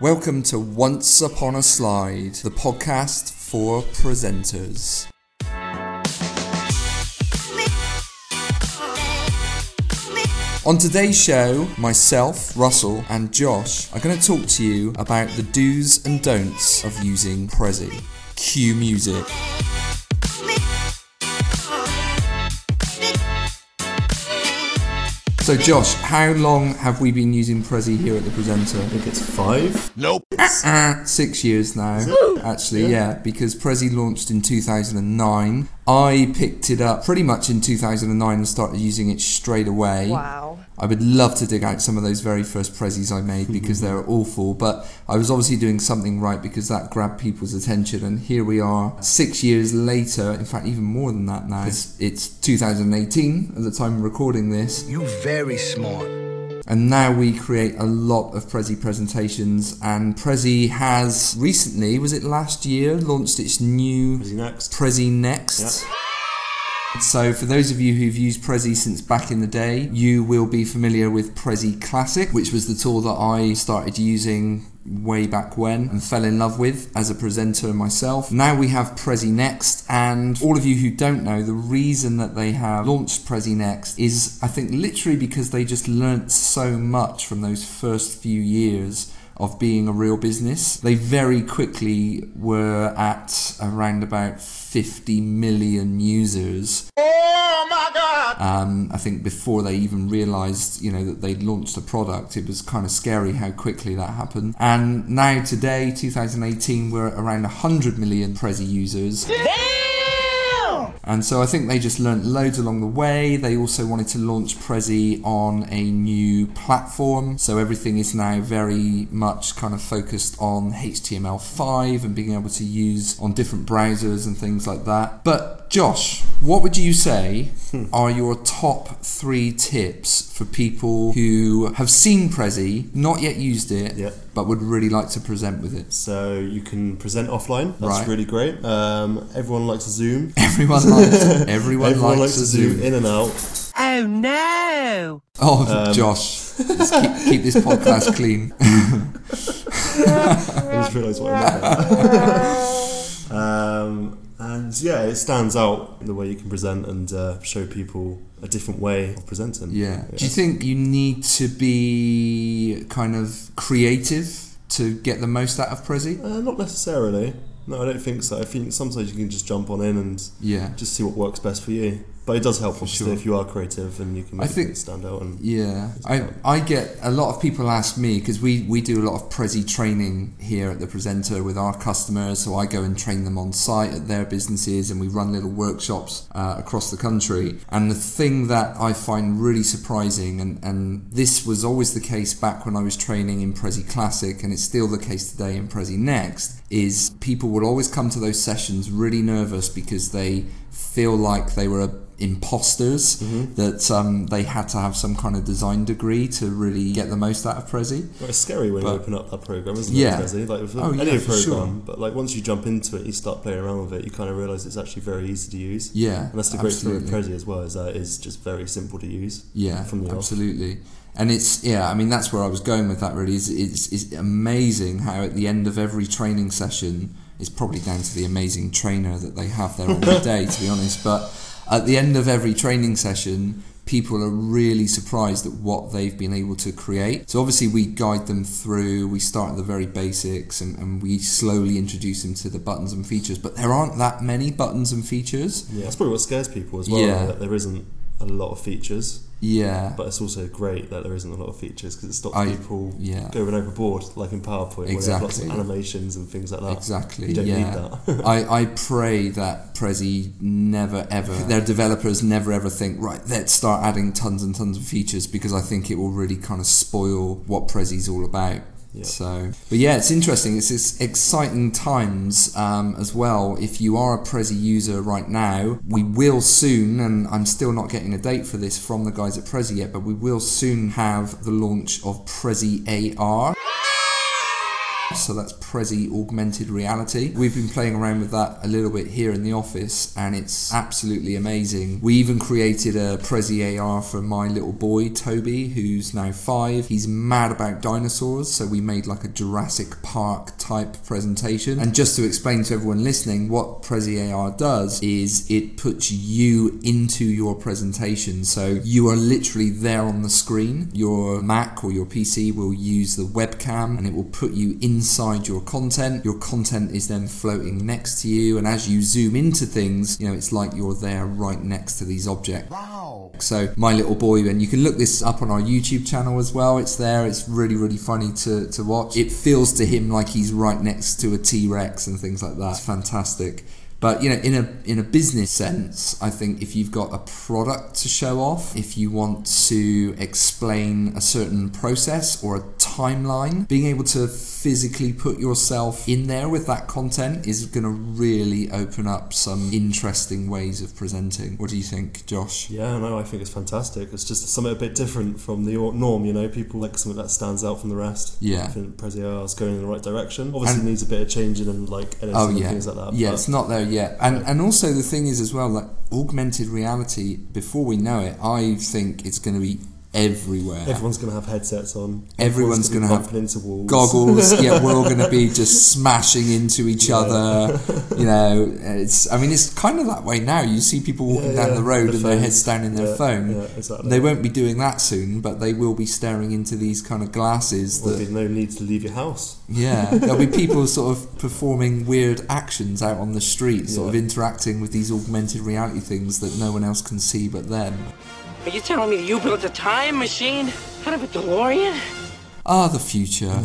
Welcome to Once Upon a Slide, the podcast for presenters. On today's show, myself, Russell and Josh are going to talk to you about the do's and don'ts of using Prezi. Cue music. So Josh, how long have we been using Prezi here at the Presenter? I think it's 5. Nope. 6 years now, actually, yeah, because Prezi launched in 2009. I picked it up pretty much in 2009 and started using it straight away. Wow. I would love to dig out some of those very first Prezis I made because they were awful, but I was obviously doing something right because that grabbed people's attention, and here we are 6 years later, in fact even more than that now. It's 2018 at the time of recording this. You very smart. And now we create a lot of Prezi presentations, and Prezi has recently, was it last year, launched its new Prezi Next. Yep. So for those of you who've used Prezi since back in the day, you will be familiar with Prezi Classic, which was the tool that I started using way back when and fell in love with as a presenter myself. Now we have Prezi Next, and all of you who don't know, the reason that they have launched Prezi Next is, I think, literally because they just learnt so much from those first few years of being a real business. They very quickly were at around about 50 million users. Oh my God! I think before they even realised, that they'd launched a product, it was kind of scary how quickly that happened. And now today, 2018, we're at around 100 million Prezi users. And so I think they just learnt loads along the way. They also wanted to launch Prezi on a new platform. So everything is now very much kind of focused on HTML5 and being able to use on different browsers and things like that. But Josh, what would you say are your top 3 tips for people who have seen Prezi, not yet used it, but would really like to present with it? So you can present offline. That's Right. really great. Everyone likes to Zoom. Everyone likes to zoom in and out. Oh no! Oh, Josh, let's keep this podcast clean. I just realised what I meant. And yeah, it stands out in the way you can present and show people a different way of presenting. Yeah. Do you think you need to be kind of creative to get the most out of Prezi? Not necessarily. No, I don't think so. I think sometimes you can just jump on in and just see what works best for you. But it does help, obviously, if you are creative and you can make it stand out. I get a lot of people ask me, because we do a lot of Prezi training here at the Presenter with our customers, so I go and train them on site at their businesses, and we run little workshops across the country. And the thing that I find really surprising, and this was always the case back when I was training in Prezi Classic, and it's still the case today in Prezi Next, is people would always come to those sessions really nervous because they feel like they were imposters, that they had to have some kind of design degree to really get the most out of Prezi. Well, it's scary when you open up that program, isn't it? Prezi? Like with any program, sure. But like once you jump into it, you start playing around with it, you kind of realise it's actually very easy to use. Yeah, and that's the great thing with Prezi as well, is that it's just very simple to use. Yeah, from the absolutely. And that's where I was going with that really, it's amazing how at the end of every training session, it's probably down to the amazing trainer that they have there on the day, to be honest, but at the end of every training session, people are really surprised at what they've been able to create. So obviously we guide them through, we start at the very basics, and we slowly introduce them to the buttons and features, but there aren't that many buttons and features. Yeah, that's probably what scares people as well, that there isn't a lot of features. Yeah. But it's also great that there isn't a lot of features, because it stops people going overboard, like in PowerPoint, where they have lots of animations and things like that. Exactly. You don't need that. I pray that Prezi never ever, their developers never ever think, right, let's start adding tons and tons of features, because I think it will really kind of spoil what Prezi's all about. Yeah. So, but yeah, it's interesting. It's exciting times as well. If you are a Prezi user right now, we will soon, and I'm still not getting a date for this from the guys at Prezi yet, but we will soon have the launch of Prezi AR. So that's Prezi Augmented Reality. We've been playing around with that a little bit here in the office, and it's absolutely amazing. We even created a Prezi AR for my little boy, Toby, who's now 5. He's mad about dinosaurs, so we made like a Jurassic Park type presentation. And just to explain to everyone listening, what Prezi AR does is it puts you into your presentation. So you are literally there on the screen. Your Mac or your PC will use the webcam and it will put you inside your content. Your content is then floating next to you, and as you zoom into things, you know, it's like you're there right next to these objects. Wow. So my little boy, and you can look this up on our YouTube channel as well. It's there. It's really, really funny to watch. It feels to him like he's right next to a T-Rex and things like that. It's fantastic. But, you know, in a business sense, I think if you've got a product to show off, if you want to explain a certain process or a timeline, being able to physically put yourself in there with that content is going to really open up some interesting ways of presenting. What do you think, Josh? Yeah, no, I think it's fantastic. It's just something a bit different from the norm, you know. People like something that stands out from the rest. Yeah. I think Prezi AR is going in the right direction. Obviously, it needs a bit of changing and like editing and things like that. Yeah, it's not there yet. And also the thing is as well, like augmented reality, before we know it, I think it's going to be everywhere. Everyone's going to have headsets on. Everyone's going to have into walls. Goggles. Yeah, we're all going to be just smashing into each other. You know, it's kind of that way now. You see people walking down the road and their heads down in their phone. Yeah, exactly. They won't be doing that soon, but they will be staring into these kind of glasses. There'll be no need to leave your house. Yeah, there'll be people sort of performing weird actions out on the street, sort of interacting with these augmented reality things that no one else can see but them. Are you telling me that you built a time machine out of a DeLorean? Ah, the future.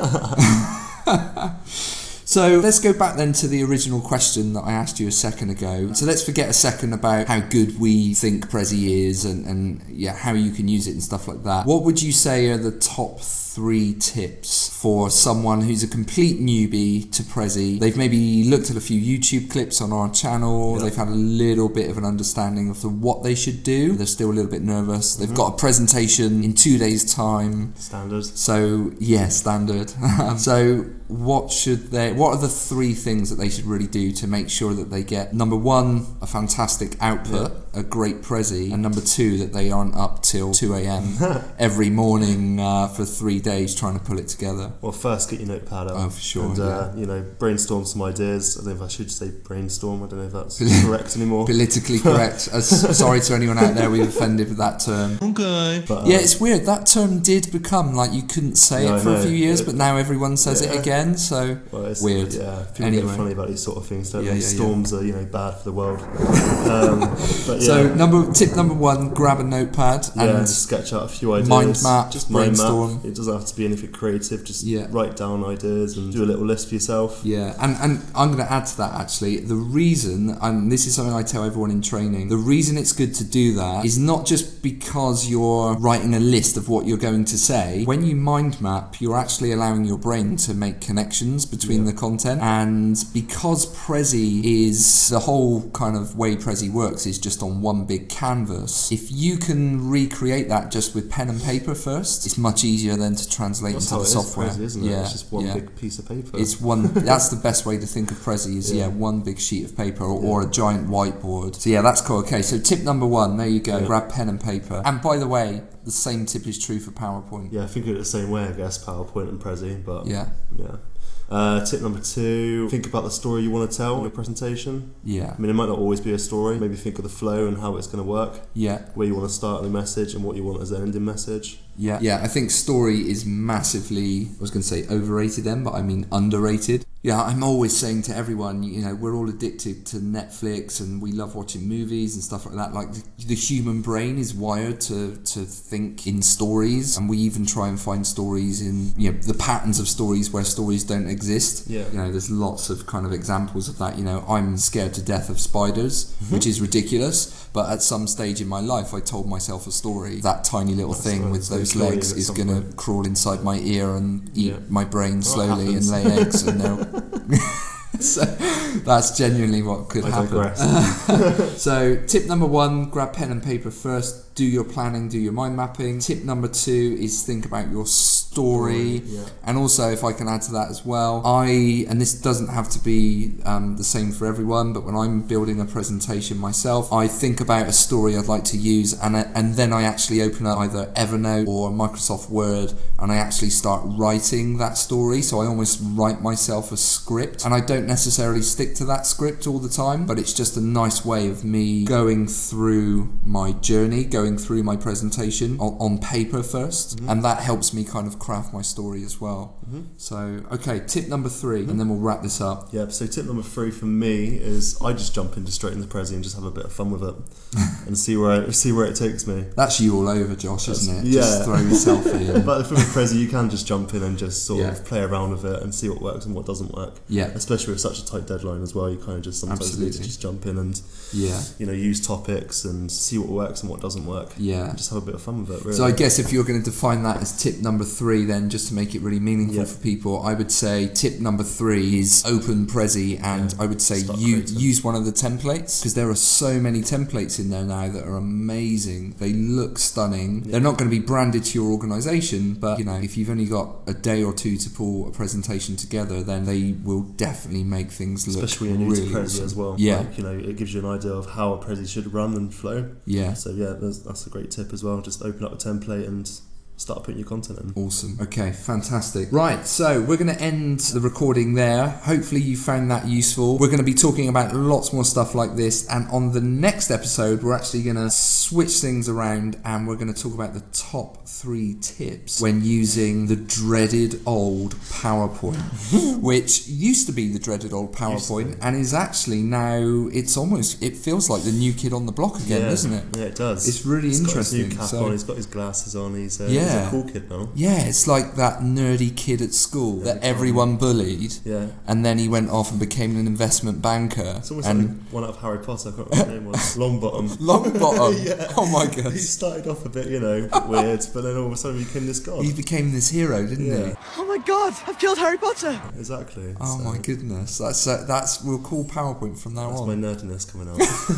So let's go back then to the original question that I asked you a second ago. So let's forget a second about how good we think Prezi is and how you can use it and stuff like that. What would you say are the top 3 tips for someone who's a complete newbie to Prezi? They've maybe looked at a few YouTube clips on our channel. They've had a little bit of an understanding of what they should do. They're still a little bit nervous. They've got a presentation in 2 days' time. Standard. So, yeah, standard. So what are the 3 things that they should really do to make sure that they get, number 1, a fantastic output, a great Prezi, and number 2, that they aren't up till 2 a.m. every morning for 3 days trying to pull it together? Well, first get your notepad out. Oh, for sure. And, you know, brainstorm some ideas. I don't know if I should say brainstorm. I don't know if that's correct anymore. Politically correct. Sorry to anyone out there we've offended with that term. Okay. But, yeah, it's weird. That term did become, like, you couldn't say it for a few years, but now everyone says it again, so it's weird. Yeah, people get funny about these sort of things, don't they? Storms are, you know, bad for the world. But so tip number 1, grab a notepad and sketch out a few ideas. Mind map, just brainstorm. It doesn't have to be anything creative, just write down ideas and do a little list for yourself. Yeah, and I'm going to add to that actually. The reason, and this is something I tell everyone in training, the reason it's good to do that is not just because you're writing a list of what you're going to say. When you mind map, you're actually allowing your brain to make connections between the content, and because Prezi is, the whole kind of way Prezi works is just on one big canvas. If you can recreate that just with pen and paper first, it's much easier then to translate into the software. Prezi, isn't it? It's just one big piece of paper. It's one. That's the best way to think of Prezi is one big sheet of paper or a giant whiteboard. So yeah, that's cool. Okay, so tip number 1, there you go. Grab pen and paper. And by the way, the same tip is true for PowerPoint. Yeah, I think it's the same way, I guess, PowerPoint and Prezi, but yeah. Tip number 2, think about the story you want to tell in your presentation. Yeah. I mean, it might not always be a story. Maybe think of the flow and how it's going to work. Yeah. Where you want to start the message and what you want as an ending message. Yeah. Yeah, I think story is massively, I was going to say overrated then, but I mean underrated. Yeah, I'm always saying to everyone, you know, we're all addicted to Netflix and we love watching movies and stuff like that. Like, the human brain is wired to think in stories, and we even try and find stories in, you know, the patterns of stories where stories don't exist. Yeah. You know, there's lots of kind of examples of that. You know, I'm scared to death of spiders, which is ridiculous, but at some stage in my life I told myself a story. That tiny little thing with those legs is going to crawl inside my ear and eat my brain slowly and lay eggs, and they'll so that's genuinely what could happen. I digress. So tip number 1, grab pen and paper first. do your planning, do your mind mapping. Tip number 2 is think about your story. And also, if I can add to that as well, and this doesn't have to be the same for everyone, but when I'm building a presentation myself, I think about a story I'd like to use, and then I actually open up either Evernote or Microsoft Word, and I actually start writing that story. So I almost write myself a script, and I don't necessarily stick to that script all the time, but it's just a nice way of me going through my journey, going through my presentation on paper first, and that helps me kind of craft my story as well. So, okay, tip number 3, and then we'll wrap this up. Yeah, so tip number 3 for me is I just jump into straight in the Prezi and just have a bit of fun with it and see where it takes me. That's you all over, Josh, isn't it? Yeah. Just throw yourself in. But for the Prezi, you can just jump in and just sort of play around with it and see what works and what doesn't work. Yeah. Especially with such a tight deadline as well, you kind of just sometimes need to just jump in and use topics and see what works and what doesn't work. Yeah. And just have a bit of fun with it, really. So I guess if you're going to define that as tip number 3, then just to make it really meaningful for people, I would say tip number 3 is open Prezi, and I would say use one of the templates, because there are so many templates in there now that are amazing. They look stunning. They're not going to be branded to your organisation, but if you've only got a day or 2 to pull a presentation together, then they will definitely make things look especially when you're really new to Prezi as well. Yeah, it gives you an idea of how a Prezi should run and flow. Yeah. So that's a great tip as well. Just open up a template and start putting your content in. Awesome. Okay, fantastic. Right, so we're going to end the recording there. Hopefully you found that useful. We're going to be talking about lots more stuff like this, and on the next episode we're actually going to switch things around, and we're going to talk about the top 3 tips when using the dreaded old PowerPoint, which used to be the dreaded old PowerPoint and is actually now, it feels like the new kid on the block again, doesn't it? Yeah, it does. It's really interesting. He's got his new cap on, he's got his glasses on, he's a cool kid now. Yeah, it's like that nerdy kid at school that everyone bullied. Yeah. And then he went off and became an investment banker. It's almost like one out of Harry Potter. I can't remember what his name was. Longbottom. Longbottom? Yeah. Oh my god. He started off a bit, weird, but then all of a sudden he became this god. He became this hero, didn't he? Oh my god, I've killed Harry Potter. Exactly. Oh my goodness. That's we'll call PowerPoint from now on. That's my nerdiness coming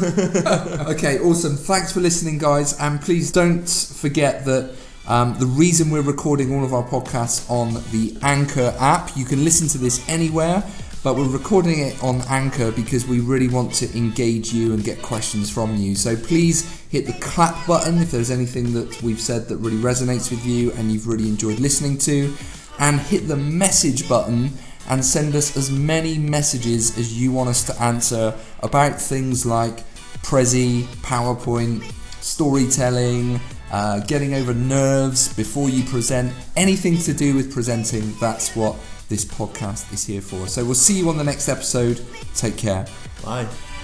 out. Okay, awesome. Thanks for listening, guys. And please don't forget that the reason we're recording all of our podcasts on the Anchor app, you can listen to this anywhere, but we're recording it on Anchor because we really want to engage you and get questions from you. So please hit the clap button if there's anything that we've said that really resonates with you and you've really enjoyed listening to, and hit the message button and send us as many messages as you want us to answer about things like Prezi, PowerPoint, storytelling, getting over nerves before you present, anything to do with presenting. That's what this podcast is here for. So we'll see you on the next episode. Take care. Bye.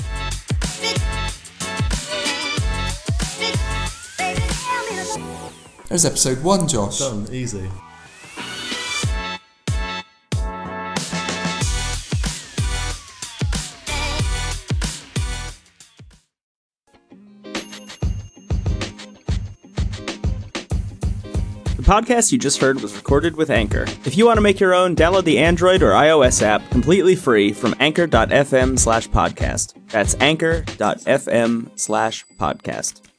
There's episode 1, Josh. Done, easy. The podcast you just heard was recorded with Anchor. If you want to make your own, download the Android or iOS app completely free from anchor.fm/podcast. That's anchor.fm/podcast.